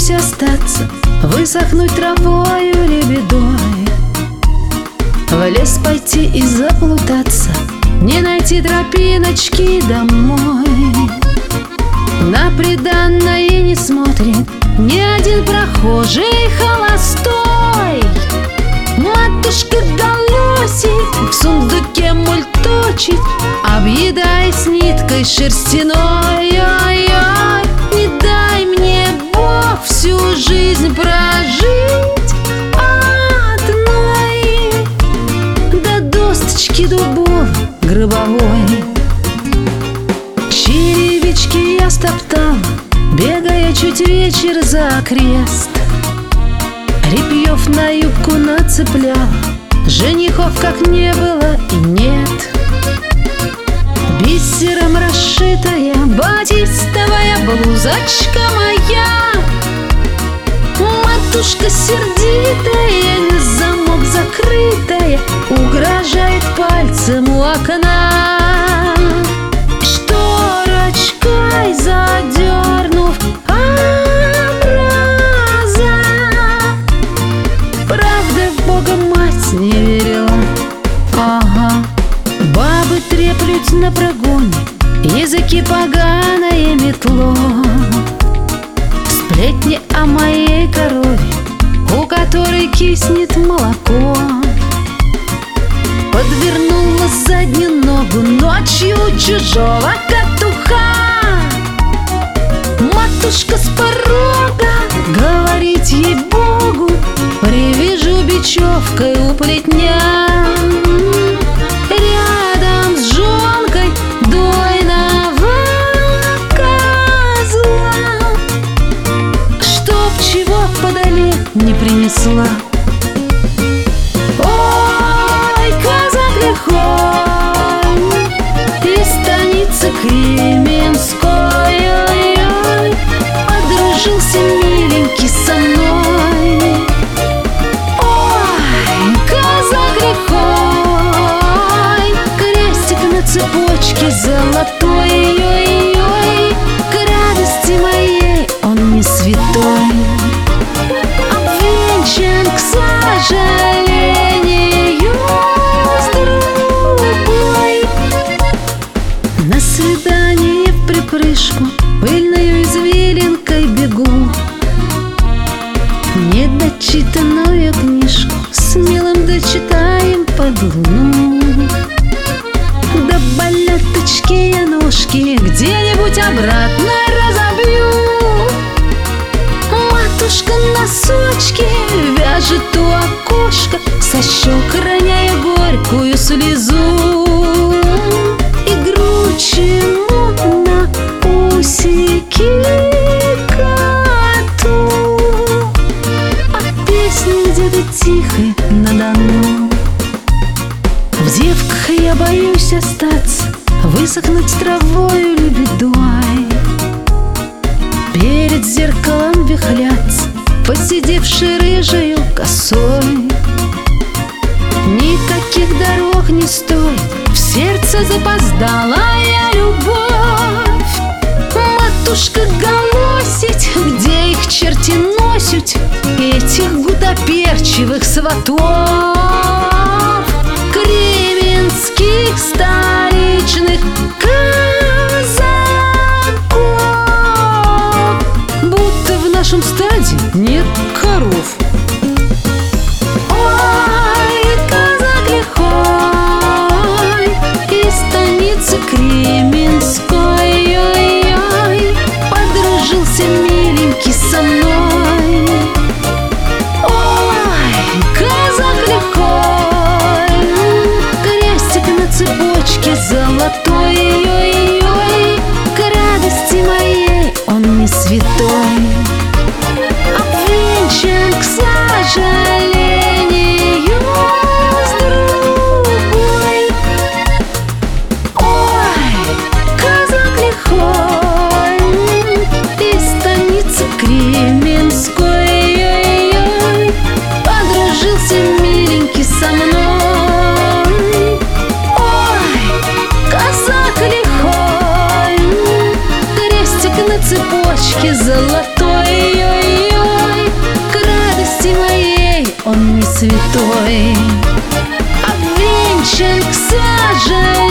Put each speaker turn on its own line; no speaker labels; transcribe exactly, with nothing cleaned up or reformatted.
боюсь остаться, высохнуть травою лебедой, в лес пойти и заплутаться, не найти тропиночки домой. На приданное не смотрит ни один прохожий холостой. Матушка Голосит в сундуке мульточит, объедаясь ниткой шерстяной. Ой-ой, не дай мне Бог всю жизнь прожить одной, до досточки дубовой гробовой. Черевички я стоптала, бегая чуть вечер за крест. Репьев на юбку нацепляла, женихов как не было и нет. Бисером расшитая батистовая блузочка моя, матушка сердитая, замок закрытая, угрожает пальцем у окна. Шторочкой задернув образа, правда в Бога мать не верила. Ага. Бабы треплют на прогоне, языки поганое метло. Сплетни о моей корове, у которой киснет молоко. Подвернула заднюю ногу ночью чужого петуха. Матушка с порога говорит ей-богу, привяжу бечевкой у плетня. Рядом с жонкой дойного козла, чтоб чего подали не принесла. Ой, казак лихой из станицы Кременской, ой-ой, подружился миленький со мной. Ой, казак лихой, крестик на цепочке золотой, ой-ой, к радости моей он не святой, обвенчан, к сожалению, с другой. На свидание в припрыжку пыльною извилинкой бегу, недочитанную книжку смелым дочитаем под луну. Да балеточки я ножки где-нибудь обратно разобью. Матушка носочки вяжет у окошка, со щек роняя горькую слезу. Игручи мутно усики коту, а песня где-то тихая на Дону. В девках я боюсь остаться, высохнуть травою лебедой, перед зеркалом вихляться, посидевшей рыжею косой. Никаких дорог не стоит в сердце запоздалая любовь. Матушка Голосить, где их черти носят, этих гутоперчивых сватов, кременских столичных казаков, будто в нашем стаде нет коров. Ой, казак лихой из станицы Кременской, ой-ой, подружился миленький со мной. Ой, казак лихой, крестик на цепочке золотой, ой-ой, к радости моей он не святой, обвенчан, к сожалению, с другой. Ой, казак лихой из станицы Кременской, ой-ой, подружился миленький со мной. Ой, казак лихой, крестик на цепочке золотой, ой-ой. святой, обвенчан к саже